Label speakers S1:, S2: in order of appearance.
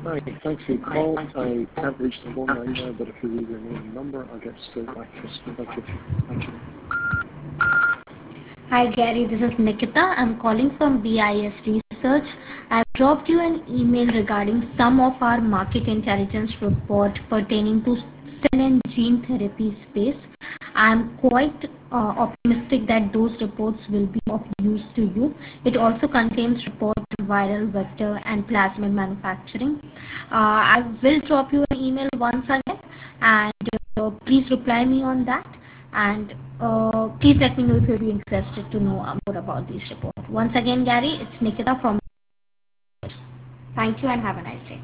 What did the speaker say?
S1: Hi, thanks for your call. I can't reach the phone line now, but if you leave your name and number, I'll get straight back to you. Thank you.
S2: Hi Gary, this is Nikita. I'm calling from BIS Research. I've dropped you an email regarding some of our market intelligence report pertaining to cell and gene therapy space. I'm quite optimistic that those reports will be of use to you. It also contains report on viral vector and plasmid manufacturing. I will drop you an email once again, and please reply me on that, and please let me know if you'll be interested to know more about this report. Once again, Gary, it's Nikita from. Thank you and have a nice day.